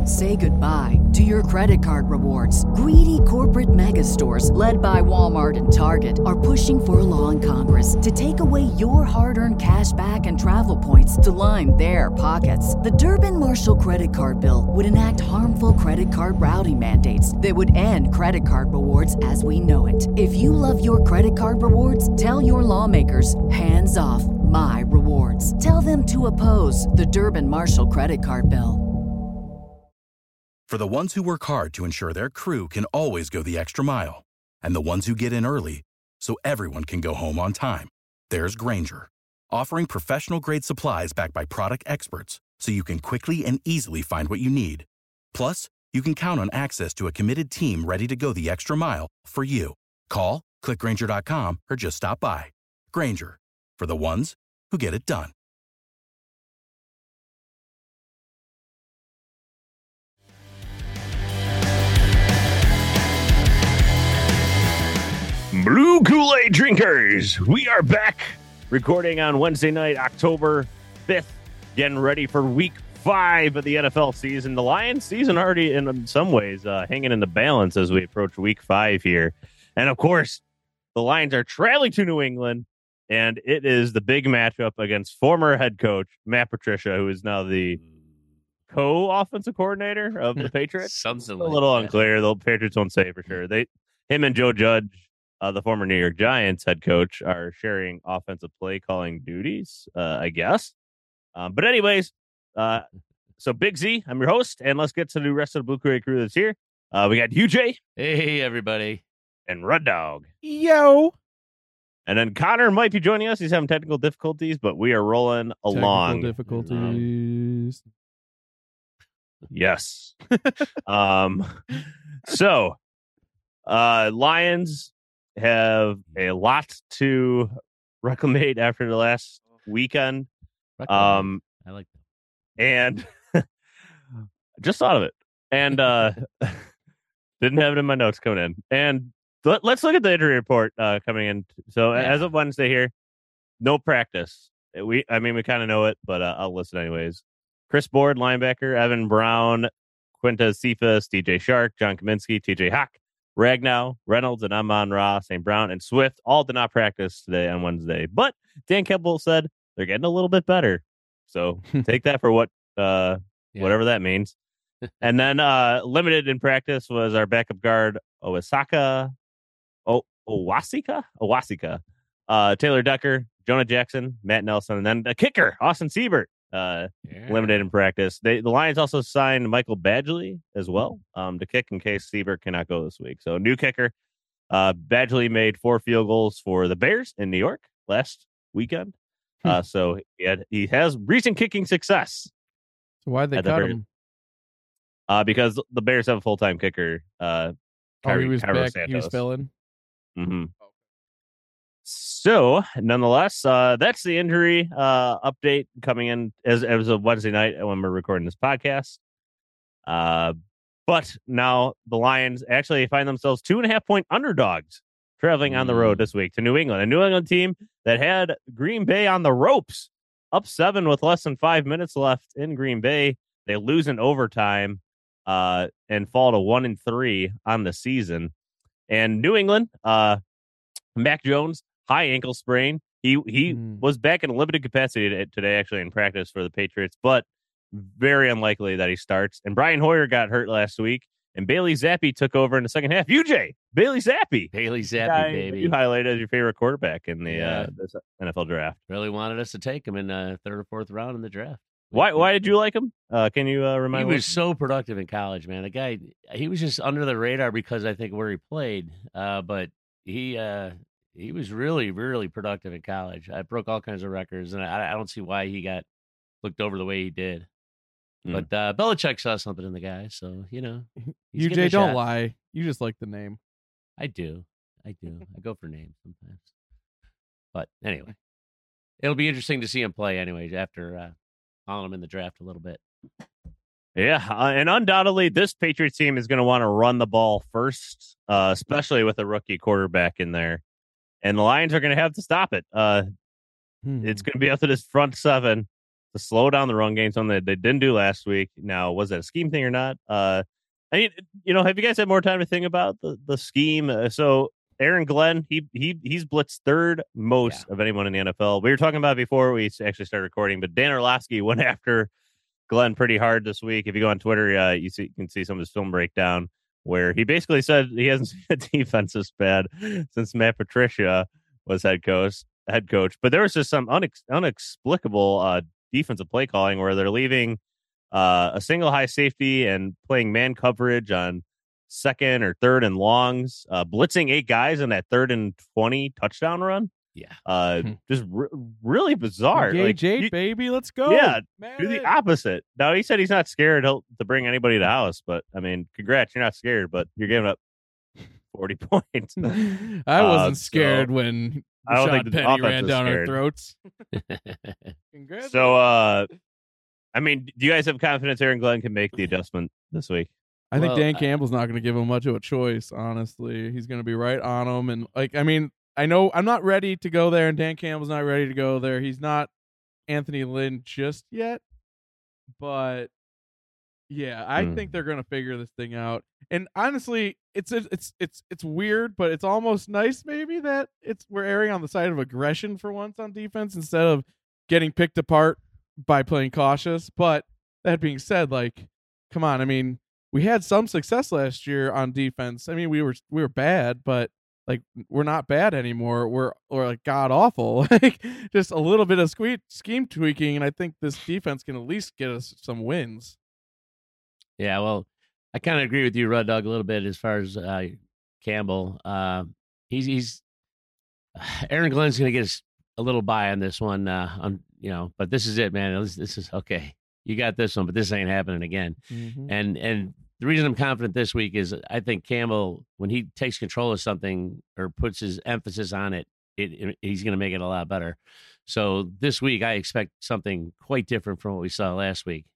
Say goodbye to your credit card rewards. Greedy corporate mega stores, led by Walmart and Target, are pushing for a law in Congress to take away your hard-earned cash back and travel points to line their pockets. The Durbin-Marshall credit card bill would enact harmful credit card routing mandates that would end credit card rewards as we know it. If you love your credit card rewards, tell your lawmakers, hands off my rewards. Tell them to oppose the Durbin-Marshall credit card bill. For the ones who work hard to ensure their crew can always go the extra mile, and the ones who get in early so everyone can go home on time, there's Grainger, offering professional-grade supplies backed by product experts so you can quickly and easily find what you need. Plus, you can count on access to a committed team ready to go the extra mile for you. Call, click Grainger.com, or just stop by. Grainger, for the ones who get it done. Blue Kool-Aid drinkers, we are back recording on Wednesday night, October 5th, getting ready for week 5 of the NFL season. The Lions season already in some ways hanging in the balance as we approach week 5 here. And of course, the Lions are traveling to New England, and it is the big matchup against former head coach Matt Patricia, who is now the co-offensive coordinator of the Patriots. Something a little unclear. The Patriots won't say for sure. Him and Joe Judge, the former New York Giants head coach, are sharing offensive play calling duties, I guess. But anyways, so Big Z, I'm your host, and let's get to the rest of the Blue Kool-Aid crew that's here. We got UJ. Hey, everybody. And Red Dog. Yo. And then Connor might be joining us. He's having technical difficulties, but we are rolling along. Difficulties. Yes. So, Lions have a lot to reclimate after the last weekend. I like that. And just thought of it. And didn't have it in my notes coming in. And let's look at the injury report coming in. So as of Wednesday here, no practice. We kind of know it, but I'll listen anyways. Chris Board, linebacker, Evan Brown, Quintez Cephas, DJ Shark, John Kaminsky, TJ Hawk, Ragnow, Reynolds, and Amon-Ra, St. Brown, and Swift all did not practice today on Wednesday. But Dan Campbell said they're getting a little bit better. So take that for whatever that means. And then limited in practice was our backup guard, Owasika, Taylor Decker, Jonah Jackson, Matt Nelson, and then the kicker, Austin Siebert, limited in practice. The Lions also signed Michael Badgley as well to kick in case Siebert cannot go this week. So new kicker. Badgley made 4 field goals for the Bears in New York last weekend. So he has recent kicking success. So why'd they cut him? Because the Bears have a full-time kicker. He was back. Santos. He was filling. Mm-hmm. So, nonetheless, that's the injury update coming in as of Wednesday night when we're recording this podcast. But now the Lions actually find themselves 2.5-point underdogs traveling on the road this week to New England, a New England team that had Green Bay on the ropes, up 7 with less than 5 minutes left in Green Bay. They lose in overtime and fall to 1-3 on the season. And New England, Mac Jones, high ankle sprain. He was back in limited capacity today, actually, in practice for the Patriots, but very unlikely that he starts. And Brian Hoyer got hurt last week, and Bailey Zappi took over in the second half. UJ, Bailey Zappi. Baby. You highlighted as your favorite quarterback in the this NFL draft. Really wanted us to take him in 3rd or 4th round in the draft. Why did you like him? Can you remind me? He was so productive in college, man. The guy, he was just under the radar because I think where he played, but he was really, really productive in college. I broke all kinds of records, and I don't see why he got looked over the way he did. But Belichick saw something in the guy, so, UJ, don't lie. You just like the name. I do. I go for names sometimes. But anyway, it'll be interesting to see him play anyways after following him in the draft a little bit. Yeah, and undoubtedly, this Patriots team is going to want to run the ball first, especially with a rookie quarterback in there. And the Lions are going to have to stop it. It's going to be up to this front 7 to slow down the run game, something that they didn't do last week. Now, was that a scheme thing or not? I mean, have you guys had more time to think about the scheme? So Aaron Glenn, he's blitzed third most of anyone in the NFL. We were talking about it before we actually started recording, but Dan Orlovsky went after Glenn pretty hard this week. If you go on Twitter, you can see some of his film breakdown where he basically said he hasn't seen a defense this bad since Matt Patricia was head coach. But there was just some inexplicable defensive play calling where they're leaving a single high safety and playing man coverage on second or third and longs, blitzing 8 guys in that 3rd and 20 touchdown run. Yeah. Just really bizarre. Engage like, 8, baby. Let's go. Yeah. Do the opposite. Now, he said he's not scared to bring anybody to the house, but I mean, congrats. You're not scared, but you're giving up 40 points. I wasn't scared when Rashad Penny ran down our throats. Congrats. So, I mean, do you guys have confidence Aaron Glenn can make the adjustment this week? I think Dan Campbell's not going to give him much of a choice, honestly. He's going to be right on him. And, I know I'm not ready to go there, and Dan Campbell's not ready to go there. He's not Anthony Lynn just yet. But, yeah, I think they're going to figure this thing out. And, honestly, it's weird, but it's almost nice maybe that we're erring on the side of aggression for once on defense instead of getting picked apart by playing cautious. But that being said, come on. I mean, we had some success last year on defense. I mean, we were bad, but we're not bad anymore. We're god awful. Just a little bit of scheme tweaking, and I think this defense can at least get us some wins. Yeah, well, I kind of agree with you, Rud Dog, a little bit as far as Campbell. He's Aaron Glenn's going to get us a little by on this one. But this is it, man. This is okay. You got this one, but this ain't happening again. Mm-hmm. And the reason I'm confident this week is I think Campbell, when he takes control of something or puts his emphasis on it, he's going to make it a lot better. So this week, I expect something quite different from what we saw last week.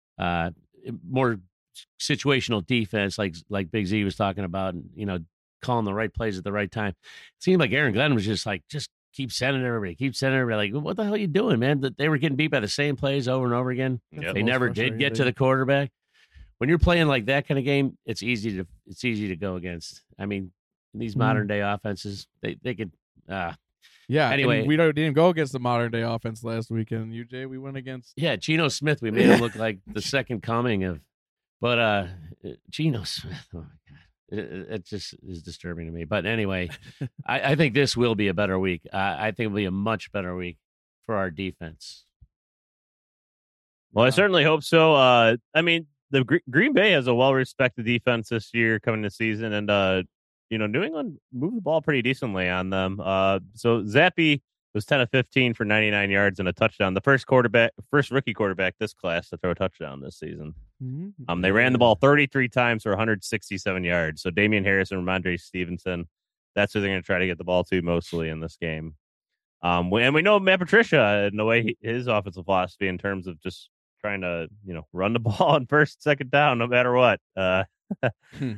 More situational defense, like Big Z was talking about, and, calling the right plays at the right time. It seemed like Aaron Glenn was just keep sending everybody. Like, what the hell are you doing, man? That they were getting beat by the same plays over and over again. Yep. They never did get to the quarterback. When you're playing like that kind of game, it's easy to go against. I mean, these modern day offenses, they could. Anyway, we didn't go against the modern day offense last weekend. UJ, we went against. Yeah, Geno Smith. We made him look like the second coming of. But Geno Smith. Oh my God. It just is disturbing to me. But anyway, I think this will be a better week. I think it'll be a much better week for our defense. Well, I certainly hope so. I mean, the Green Bay has a well-respected defense this year coming this season, and New England moved the ball pretty decently on them. So Zappe was 10 of 15 for 99 yards and a touchdown. The first rookie quarterback this class to throw a touchdown this season. Mm-hmm. They ran the ball 33 times for 167 yards. So Damian Harris and Ramondre Stevenson, that's who they're going to try to get the ball to mostly in this game. And we know Matt Patricia and the way his offensive philosophy in terms of just trying to, run the ball on first, second down, no matter what. Yeah.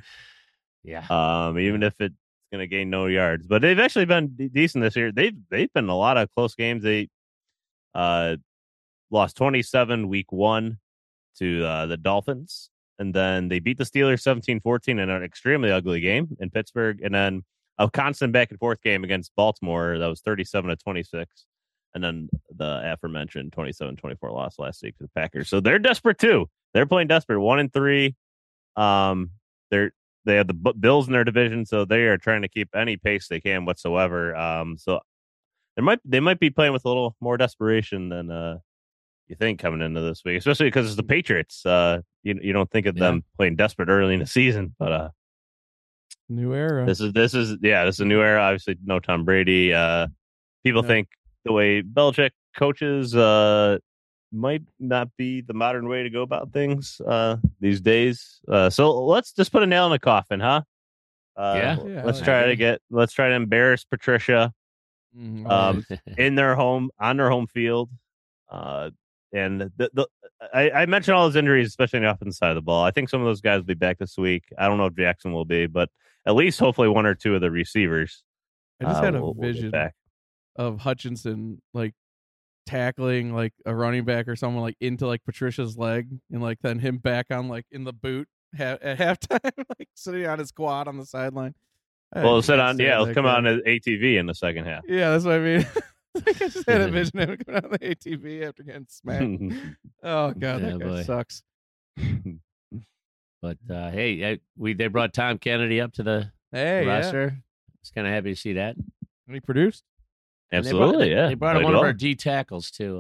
Even if it's going to gain no yards, but they've actually been decent this year. They've been in a lot of close games. They lost 27 week 1 to the Dolphins, and then they beat the Steelers 17-14 in an extremely ugly game in Pittsburgh, and then a constant back and forth game against Baltimore that was 37-26, and then the aforementioned 27-24 loss last week to the Packers. So they're desperate too. They're playing desperate. 1-3. They have the Bills in their division, so they are trying to keep any pace they can whatsoever. So they might be playing with a little more desperation than you think coming into this week, especially because it's the Patriots. You don't think of them playing desperate early in the season, but new era. This is a new era. Obviously, no Tom Brady. People think the way Belichick coaches might not be the modern way to go about things these days. So let's just put a nail in the coffin, huh? Let's try to embarrass Patricia in their home, on their home field. And I mentioned all those injuries, especially on the offensive side of the ball. I think some of those guys will be back this week. I don't know if Jackson will be, but at least hopefully one or two of the receivers. I just had a vision of Hutchinson tackling like a running back or someone like into like Patricia's leg, and like then him back on like in the boot at halftime, like sitting on his quad on the sideline. Well, it'll come out on an ATV in the second half. Yeah, that's what I mean. I just had a vision of him coming out on the ATV after getting smacked. Oh god, that guy sucks. But hey, they brought Tom Kennedy up to the roster. I was kind of happy to see that. And he produced. Absolutely, They brought one of our D tackles too.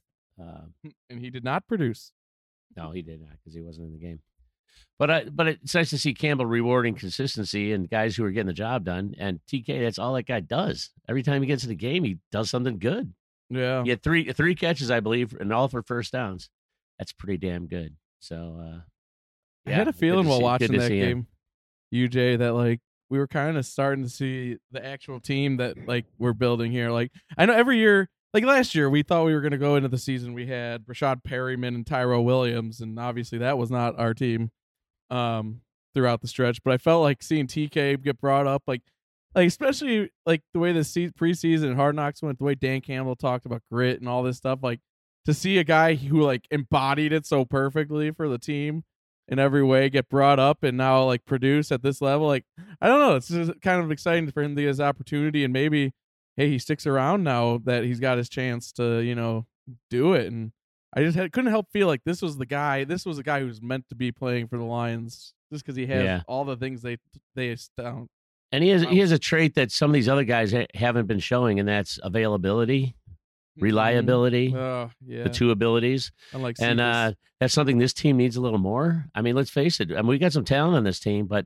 And he did not produce. No, he did not because he wasn't in the game. But it's nice to see Campbell rewarding consistency and guys who are getting the job done. And TK, that's all that guy does. Every time he gets in the game, he does something good. Yeah. He had three catches, I believe, and all for first downs. That's pretty damn good. So I had a feeling while watching that game, UJ, that like we were kind of starting to see the actual team that like we're building here. Like I know every year, like last year, we thought we were going to go into the season. We had Rashad Perryman and Tyrell Williams, and obviously that was not our team throughout the stretch. But I felt like seeing TK get brought up, like especially like the way the preseason and Hard Knocks went, the way Dan Campbell talked about grit and all this stuff, like to see a guy who like embodied it so perfectly for the team in every way get brought up and now like produce at this level. Like, I don't know. It's just kind of exciting for him to get his opportunity, and maybe, hey, he sticks around now that he's got his chance to, you know, do it. And I just couldn't help feel like this was the guy who's meant to be playing for the Lions just because he has all the things they astound. And he has a trait that some of these other guys haven't been showing, and that's availability, reliability, the two abilities. Unlike and that's something this team needs a little more. I mean, let's face it. I mean, we got some talent on this team, but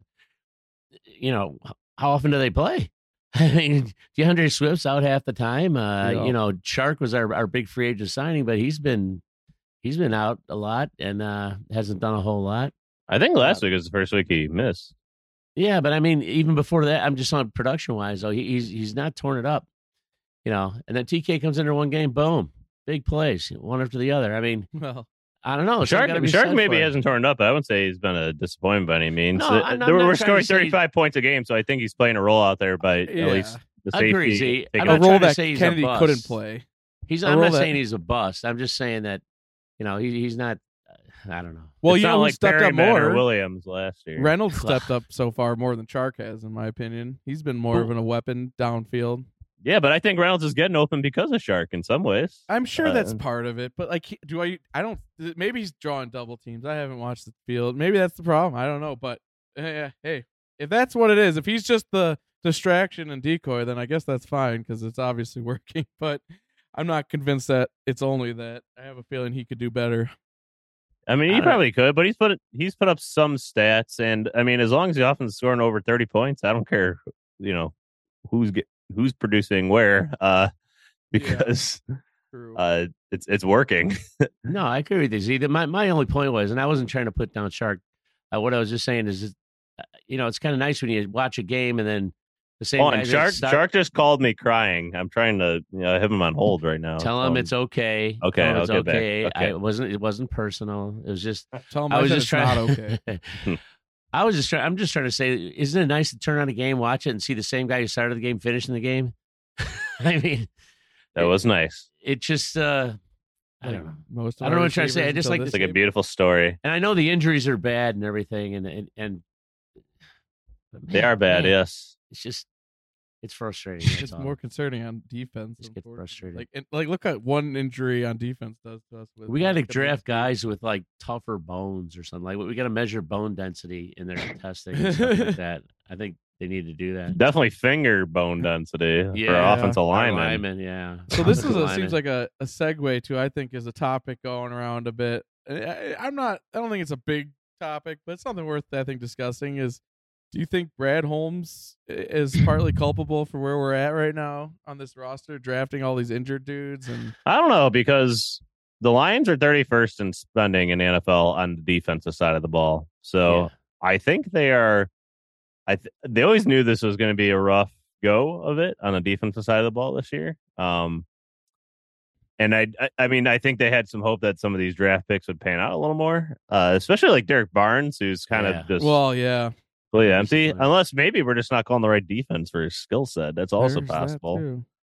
you know, how often do they play? I mean, DeAndre Swift's out half the time. You know, Chark was our big free agent signing, but he's been out a lot and hasn't done a whole lot. I think last week was the first week he missed. Yeah, but I mean, even before that, I'm just on production wise. Though he's not torn it up, you know. And then TK comes into one game, boom, big plays, one after the other. I mean, well, I don't know. Shark maybe hasn't torn it up. I wouldn't say he's been a disappointment by any means. No, we're scoring 35 points a game, so I think he's playing a role out there. But at least the safety, I agree. I'm not role that Kennedy couldn't play. I'm not saying he's a bust. I'm just saying that, you know, he's not. I don't know. Well, you know, like stepped up more. Williams last year. Reynolds stepped up so far more than Chark has, in my opinion. He's been more of a weapon downfield. Yeah, but I think Reynolds is getting open because of Chark in some ways. I'm sure that's part of it. But like, maybe he's drawing double teams. I haven't watched the field. Maybe that's the problem. I don't know. But hey, if that's what it is, if he's just the distraction and decoy, then I guess that's fine because it's obviously working. But I'm not convinced that it's only that. I have a feeling he could do better. I mean, he probably could, but he's put up some stats, and I mean, as long as the offense is scoring over 30 points, I don't care, you know, who's producing where, because it's working. No, I agree with you. See, my only point was, and I wasn't trying to put down Chark. What I was just saying is, you know, it's kind of nice when you watch a game and then the same. Chark just called me crying. I'm trying to have him on hold right now. Tell him it's okay. Okay, it's okay. It wasn't personal. It was just. Tell him I was just trying. Not okay. I'm just trying to say, isn't it nice to turn on a game, watch it, and see the same guy who started the game finishing the game? I mean, that was nice. It just. I don't know. I don't know what I'm trying to say. I just like it's like a beautiful story. And I know the injuries are bad and everything, and man, they are bad. Man. Yes. It's frustrating. It's more concerning on defense. Just get frustrated. Like look at one injury on defense does to us. We got to draft guys with like tougher bones or something. Like we got to measure bone density in their testing and stuff like that. I think they need to do that. Definitely finger bone density for offensive linemen. Yeah. So this seems like a segue to, I think, is a topic going around a bit. I don't think it's a big topic, but it's something worth, I think, discussing is, do you think Brad Holmes is partly culpable for where we're at right now on this roster, drafting all these injured dudes? And I don't know, because the Lions are 31st in spending in the NFL on the defensive side of the ball. So I think they are. They always knew this was going to be a rough go of it on the defensive side of the ball this year. And I mean, I think they had some hope that some of these draft picks would pan out a little more, especially like Derek Barnes, who's kind of just completely empty. Unless maybe we're just not calling the right defense for his skill set. That's also possible.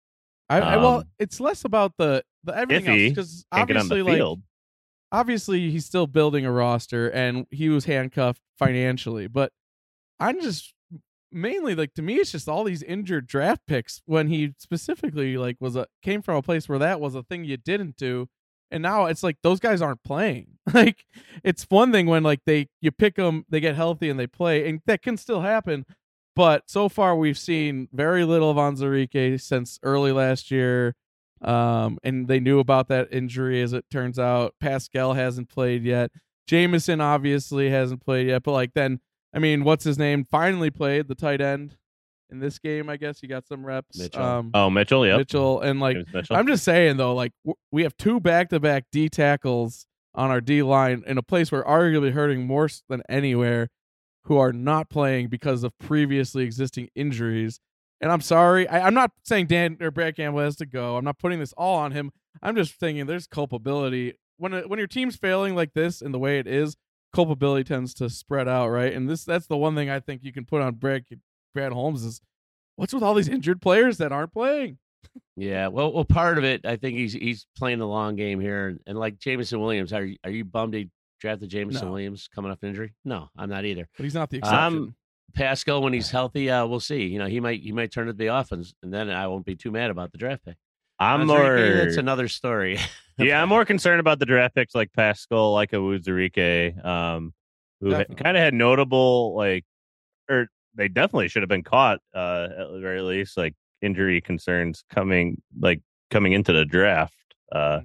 Well, it's less about the everything else, because can't get on the obviously, field. obviously he's still building a roster and he was handcuffed financially, but I'm just mainly to me it's just all these injured draft picks when he specifically came from a place where that was a thing you didn't do, and now it's those guys aren't playing. It's one thing when you pick them, they get healthy and they play, and that can still happen, but so far we've seen very little of Onwuzurike since early last year. And they knew about that injury, as it turns out. Pascal hasn't played yet. Jameson obviously hasn't played yet, but then, I mean, what's his name? Finally played the tight end in this game. I guess he got some reps. Mitchell. Mitchell, yep. Mitchell, and Mitchell. I'm just saying though, we have 2 back-to-back D tackles on our D line in a place we're arguably hurting more than anywhere, who are not playing because of previously existing injuries. And I'm sorry, I'm not saying Brad Campbell has to go. I'm not putting this all on him. I'm just thinking there's culpability when your team's failing like this and the way it is. Culpability tends to spread out, right? And that's the one thing I think you can put on Brad Holmes is, what's with all these injured players that aren't playing? Yeah, well, part of it, I think he's playing the long game here, and like Jameson Williams, are you bummed he drafted Jameson Williams coming off injury? No, I'm not either. But he's not the exception. Pascal, when he's healthy, we'll see. He might turn to the offense, and then I won't be too mad about the draft pick. That's another story. Yeah, I'm more concerned about the draft picks like Pascal, like Onwuzurike, who kind of had notable or they definitely should have been caught at the very least, injury concerns coming into the draft,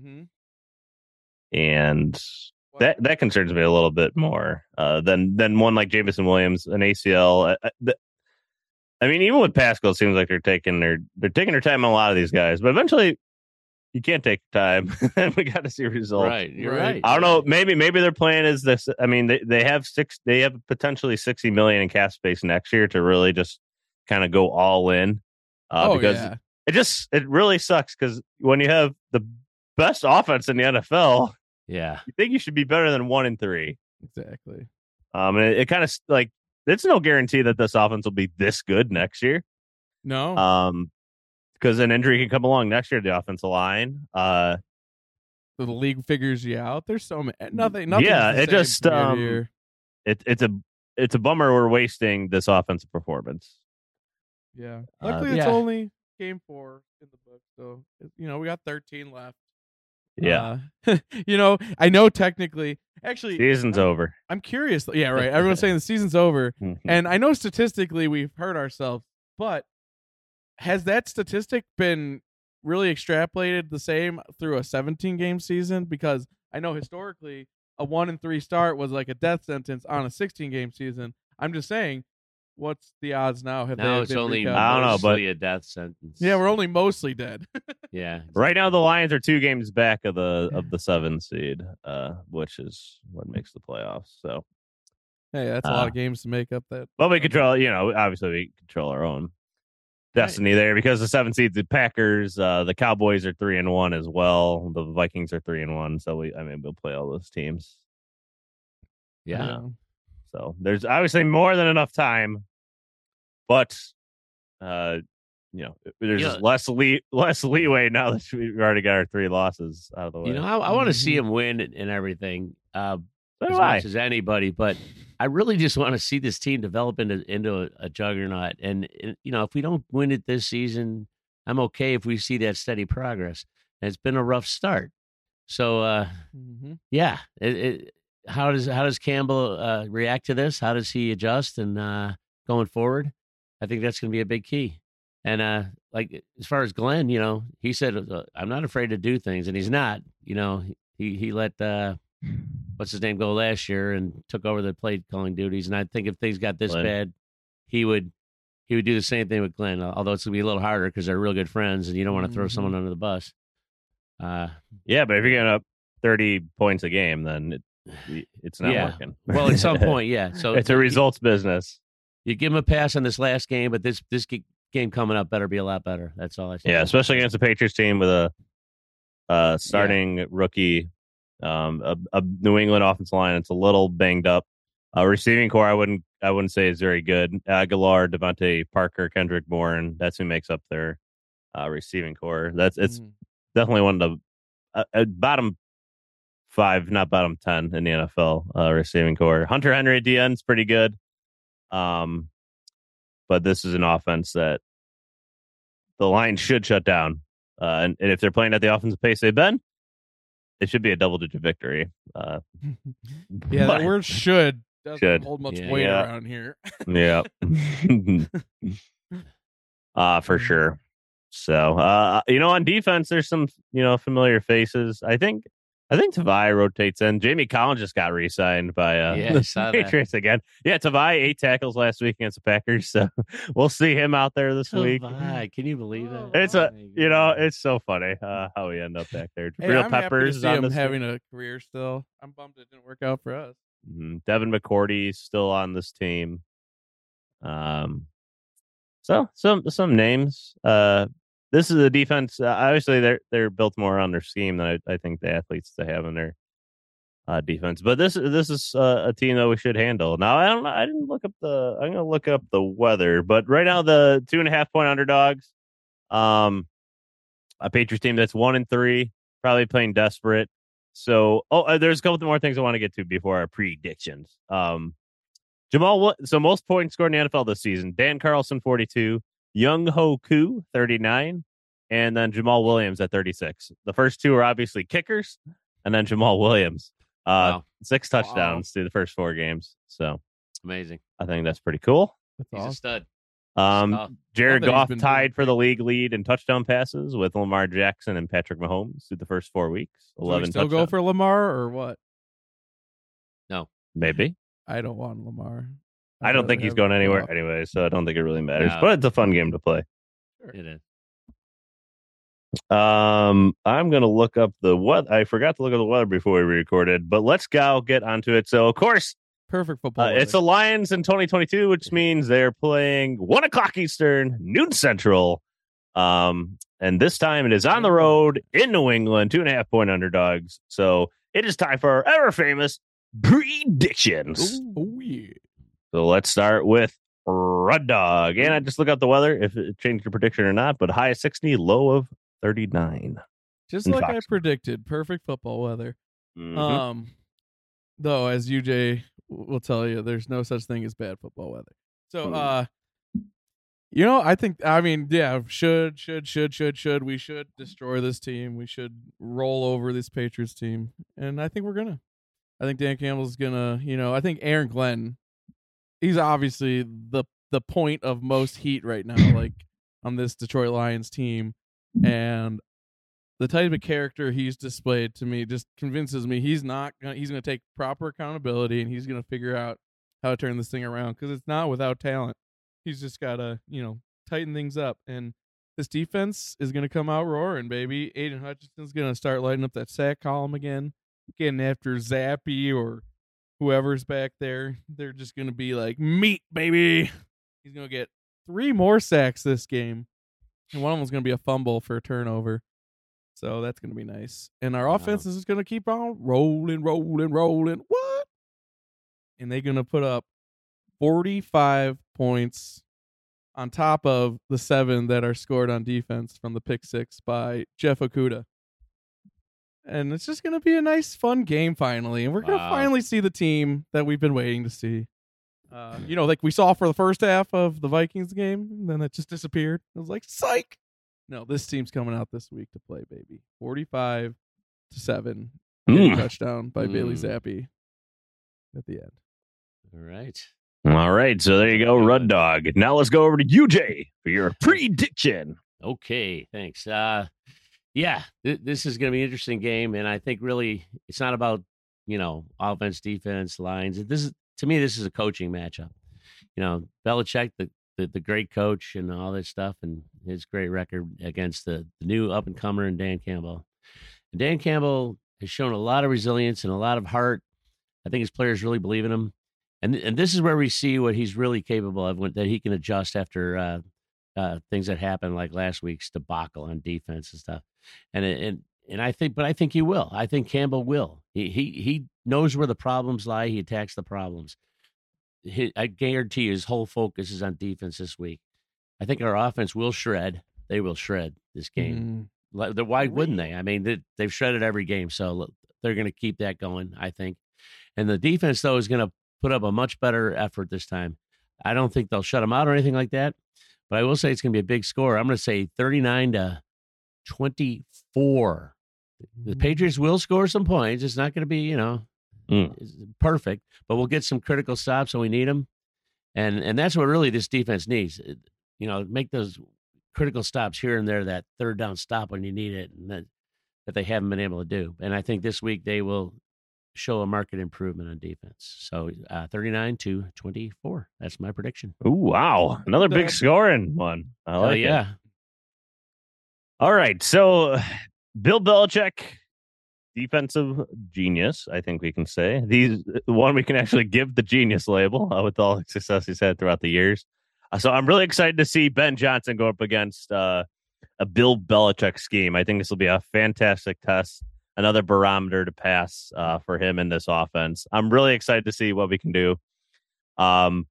and that concerns me a little bit more than one like Jameson Williams, an ACL. I mean, even with Pascal, it seems like they're taking their time on a lot of these guys, but eventually you can't take time, and we got to see results. Right, you're right. I don't know. Maybe their plan is this. I mean, they have potentially $60 million in cap space next year to really just kind of go all in. Because it really sucks, because when you have the best offense in the NFL, you think you should be better than 1-3. Exactly. And it kind of it's no guarantee that this offense will be this good next year. No. Because an injury can come along next year, the offensive line. So the league figures you out. There's so many, nothing. Yeah, it just it's a bummer we're wasting this offensive performance. Yeah. Luckily, it's only game 4 in the book, so we got 13 left. Yeah. I know technically, actually, season's over. I'm curious. Yeah, right. Everyone's saying the season's over, and I know statistically we've hurt ourselves, but has that statistic been really extrapolated the same through a 17-game season? Because I know historically a 1-3 start was like a death sentence on a 16-game season. I'm just saying, what's the odds now? Now it's only a death sentence. Yeah, we're only mostly dead. Yeah. Exactly. Right now the Lions are 2 games back of the 7 seed, which is what makes the playoffs. So hey, that's a lot of games to make up that. But we control, obviously we control our own destiny there, because the 7 seeds, the Packers, the Cowboys are 3-1 as well. The Vikings are 3-1. So we'll play all those teams. Yeah. So there's obviously more than enough time, but there's less leeway now that we've already got our 3 losses out of the way. I want to see him win and everything. As much as anybody, but I really just want to see this team develop into a juggernaut. And if we don't win it this season, I'm okay if we see that steady progress. And it's been a rough start, so how does Campbell react to this? How does he adjust and going forward? I think that's going to be a big key. And as far as Glenn, he said I'm not afraid to do things, and he's not. He let what's his name go last year and took over the play calling duties. And I think if things got this bad, he would do the same thing with Glenn. Although it's gonna be a little harder because they're real good friends, and you don't want to throw someone under the bus. But if you're getting up 30 points a game, then it's not working. Well, at some point, yeah. So it's a results business. You give him a pass on this last game, but this game coming up better be a lot better. That's all I say. Yeah, especially against the Patriots team with a starting rookie. A New England offensive line, it's a little banged up. Receiving core, I wouldn't say is very good. Aguilar, Devontae Parker, Kendrick Bourne, that's who makes up their receiving core. It's definitely one of the bottom 5, not bottom 10 in the NFL receiving core. Hunter Henry at the end is pretty good. But this is an offense that the Lions should shut down. And if they're playing at the offensive pace they've been, it should be a double-digit victory. Yeah, that word should doesn't hold much weight around here. Yeah. For sure. So, on defense, there's some, familiar faces. I think Tavai rotates in. Jamie Collins just got re-signed by the Patriots again. Yeah, Tavai 8 tackles last week against the Packers, so we'll see him out there this week. Can you believe it? It's it's so funny how we end up back there. Hey, Real I'm Peppers happy to see on him this having a career still. I'm bummed it didn't work out for us. Devin McCourty still on this team. So some names. This is a defense. Obviously, they're built more on their scheme than I think the athletes they have in their defense. But this is a team that we should handle. Now I don't know. I didn't look up I'm going to look up the weather. But right now the 2.5 point underdogs. A Patriots team that's 1-3, probably playing desperate. So there's a couple more things I want to get to before our predictions. So most points scored in the NFL this season: Dan Carlson 42. Young Ho Koo, 39, and then Jamal Williams at 36. The first two are obviously kickers, and then Jamal Williams. 6 touchdowns through the first 4 games. So amazing. I think that's pretty cool. He's a stud. Jared Goff tied for the league lead in touchdown passes with Lamar Jackson and Patrick Mahomes through the first 4 weeks. 11 still go for Lamar or what? No. Maybe. I don't want Lamar. I don't think he's going anywhere anyway, so I don't think it really matters. But it's a fun game to play. Sure. It is. I'm going to look up the weather. I forgot to look at the weather before we recorded, but let's go get onto it. So, of course, perfect football. It's the Lions in 2022, which means they're playing 1:00 Eastern, noon Central. And this time it is on the road in New England, 2.5 point underdogs. So it is time for our ever famous predictions. Oh, yeah. So let's start with Red Dog. And I just look up the weather, if it changed your prediction or not, but high of 60, low of 39. Just like I predicted, perfect football weather. Mm-hmm. Though, as UJ will tell you, there's no such thing as bad football weather. So, should we should destroy this team. We should roll over this Patriots team. And I think we're going to. I think Dan Campbell's going to, I think Aaron Glenn, he's obviously the point of most heat right now, like on this Detroit Lions team. And the type of character he's displayed to me just convinces me he's going to take proper accountability and he's going to figure out how to turn this thing around, because it's not without talent. He's just got to, tighten things up. And this defense is going to come out roaring, baby. Aiden Hutchinson's going to start lighting up that sack column again, getting after Zappy or whoever's back there. They're just going to be like, meat, baby. He's going to get 3 more sacks this game. And one of them's going to be a fumble for a turnover. So that's going to be nice. And our offense is just going to keep on rolling. What? And they're going to put up 45 points on top of the 7 that are scored on defense from the pick 6 by Jeff Okudah. And it's just going to be a nice, fun game finally. And we're going to finally see the team that we've been waiting to see. Like we saw for the first half of the Vikings game, and then it just disappeared. I was like, psych. No, this team's coming out this week to play, baby. 45-7. Touchdown by Bailey Zappi at the end. All right. So there you go, Red Dog. Now let's go over to UJ for your prediction. Okay, thanks. This is going to be an interesting game, and I think really it's not about offense, defense, lines. To me, this is a coaching matchup. Belichick, the great coach, and all this stuff, and his great record against the new up and comer and Dan Campbell. And Dan Campbell has shown a lot of resilience and a lot of heart. I think his players really believe in him, and this is where we see what he's really capable of, that he can adjust after things that happened like last week's debacle on defense and stuff. And I think he will. I think Campbell will. He knows where the problems lie. He attacks the problems. I guarantee his whole focus is on defense this week. I think our offense will shred. they will shred this game. Mm. Why wouldn't they? I mean, they've shredded every game, so they're going to keep that going, I think. And the defense, though, is going to put up a much better effort this time. I don't think they'll shut them out or anything like that, but I will say it's going to be a big score. I'm going to say 39-24. The Patriots will score some points. It's not going to be, perfect, but we'll get some critical stops when we need them. And that's what really this defense needs. Make those critical stops here and there, that third down stop when you need it, and that they haven't been able to do. And I think this week they will show a marked improvement on defense. So 39-24. That's my prediction. Ooh, wow. Another big scoring one. I like it. Yeah. All right. So Bill Belichick, defensive genius, I think we can say. One we can actually give the genius label with all the success he's had throughout the years. So I'm really excited to see Ben Johnson go up against a Bill Belichick scheme. I think this will be a fantastic test, another barometer to pass for him in this offense. I'm really excited to see what we can do. I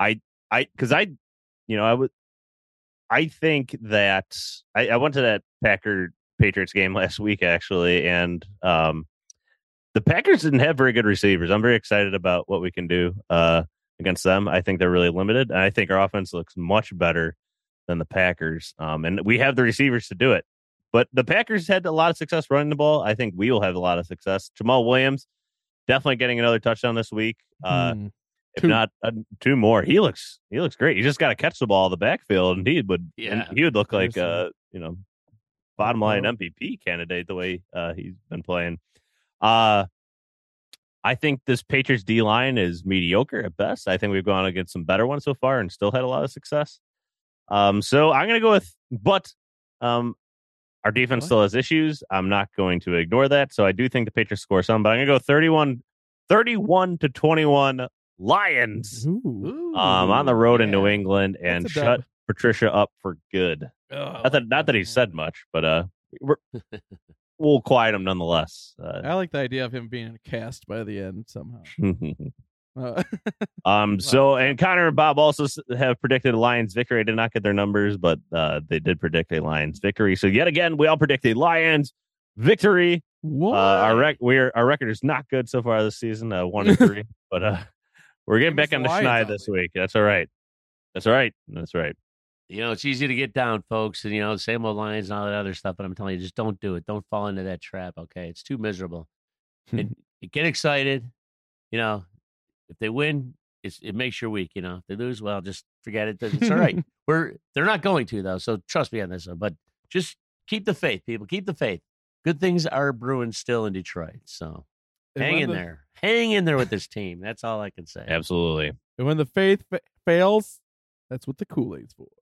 think that I went to that Patriots game last week, actually, and the Packers didn't have very good receivers. I'm very excited about what we can do against them. I think they're really limited, and I think our offense looks much better than the Packers, and we have the receivers to do it. But the Packers had a lot of success running the ball. I think we will have a lot of success. Jamal Williams definitely getting another touchdown this week. If not two more. He looks great. He just got to catch the ball in the backfield, and he would look like bottom line MVP candidate the way he's been playing. I think this Patriots D line is mediocre at best. I think we've gone against some better ones so far and still had a lot of success. So I'm going to go with, but our defense still has issues. I'm not going to ignore that. So I do think the Patriots score some, but I'm going to go 31-21 Lions. On the road in New England, and shut Patricia up for good. Not that he said much, but we'll quiet him nonetheless. I like the idea of him being cast by the end somehow. So, and Connor and Bob also have predicted a Lions victory. I did not get their numbers, but they did predict a Lions victory. So yet again, we all predicted Lions victory. What? Our record is not good so far this season, 1-3, but we're getting back on the schneid this week. That's all right. That's right. It's easy to get down, folks, and same old Lions and all that other stuff. But I'm telling you, just don't do it. Don't fall into that trap. Okay, it's too miserable. And you get excited. If they win, it makes your week. If they lose, well, just forget it. It's all right. They're not going to though, so trust me on this one. But just keep the faith, people. Keep the faith. Good things are brewing still in Detroit. So hang in there. Hang in there with this team. That's all I can say. Absolutely. And when the faith fails, that's what the Kool-Aid's for.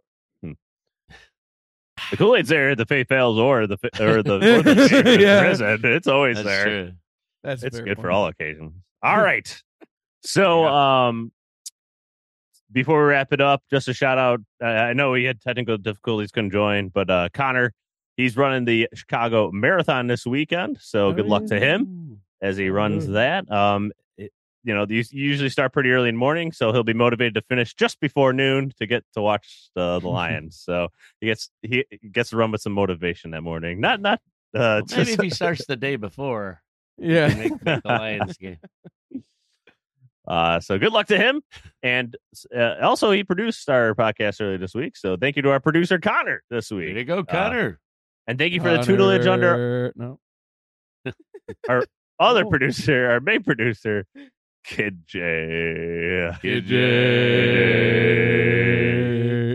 The Kool-Aid's there. The faith fails, or the prison. It's always That's there. True. It's good for all occasions. All right. So, before we wrap it up, just a shout out. I know he had technical difficulties, couldn't join, but Connor, he's running the Chicago Marathon this weekend. So good luck to him as he runs that. You usually start pretty early in the morning, so he'll be motivated to finish just before noon to get to watch the Lions. So he gets to run with some motivation that morning. Not maybe if he starts the day before. Yeah, make the Lions game. So good luck to him. And also, he produced our podcast earlier this week. So thank you to our producer, Connor, this week. There you go, Connor. And thank you for the tutelage under our other producer, our main producer, Kid J. Kid J.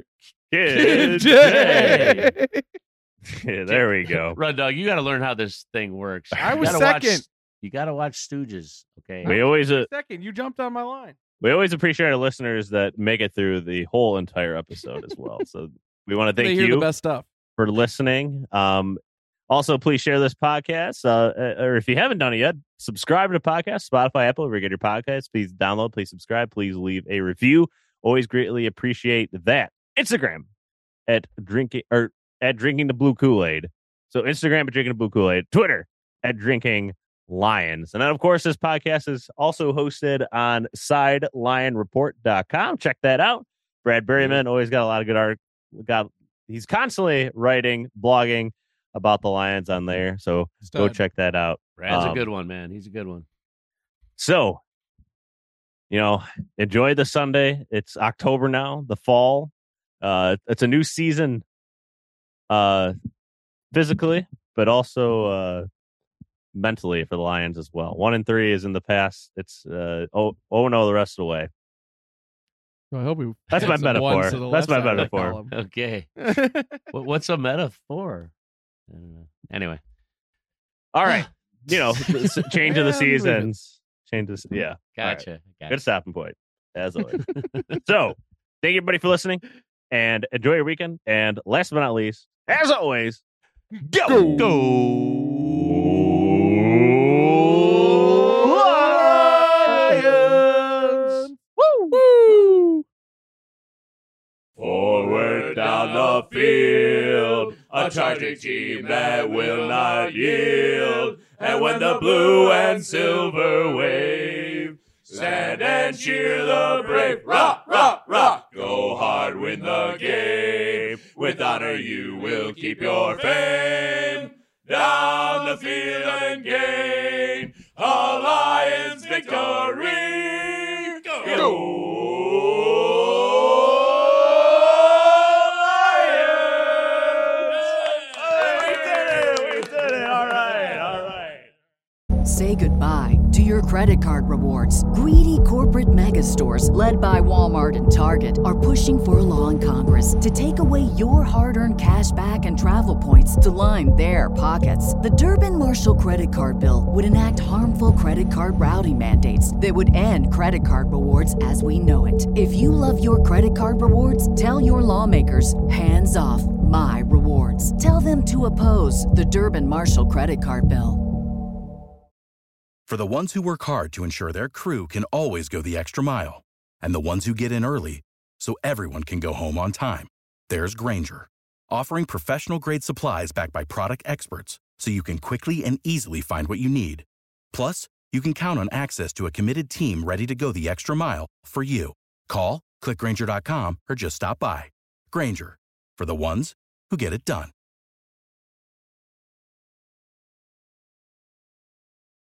Yeah, there we go. Run Dog, you got to learn how this thing works. I was second. You got to watch Stooges. Okay. We always second. You jumped on my line. We always appreciate our listeners that make it through the whole entire episode as well. So we want to thank you the best stuff for listening. Also, please share this podcast, or if you haven't done it yet, subscribe to the podcast, Spotify, Apple, wherever you get your podcasts. Please download, please subscribe, please leave a review. Always greatly appreciate that. Instagram at drinking the blue Kool-Aid. So Instagram at drinking the blue Kool-Aid. Twitter at drinking Lions. And then, of course, this podcast is also hosted on sidelionreport.com. Check that out. Brad Berryman always got a lot of good art. Got he's constantly writing, blogging about the Lions on there. So go check that out. Brad's a good one, man. He's a good one. So, enjoy the Sunday. It's October now, the fall. It's a new season physically, but also mentally for the Lions as well. 1-3 is in the past. It's 0-0 the rest of the way. I hope we. That's my metaphor. That's my metaphor. Okay. What's a metaphor? I don't know. Anyway. All right. Change of the seasons. Changes. Yeah. Gotcha. Right. Good stopping point, as always. So, thank you, everybody, for listening, and enjoy your weekend. And last but not least, as always, go. Lions! Woo! Forward down the field, a charging team that will not yield. And when the blue and silver wave, stand and cheer the brave. Rock, rock, rock, go hard, win the game. With honor you will keep your fame. Down the field and gain a Lions victory. Go! Say goodbye to your credit card rewards. Greedy corporate mega stores, led by Walmart and Target, are pushing for a law in Congress to take away your hard-earned cash back and travel points to line their pockets. The Durbin-Marshall credit card bill would enact harmful credit card routing mandates that would end credit card rewards as we know it. If you love your credit card rewards, tell your lawmakers, hands off my rewards. Tell them to oppose the Durbin-Marshall credit card bill. For the ones who work hard to ensure their crew can always go the extra mile, and the ones who get in early so everyone can go home on time, there's Grainger, offering professional-grade supplies backed by product experts so you can quickly and easily find what you need. Plus, you can count on access to a committed team ready to go the extra mile for you. Call, click Grainger.com, or just stop by. Grainger, for the ones who get it done.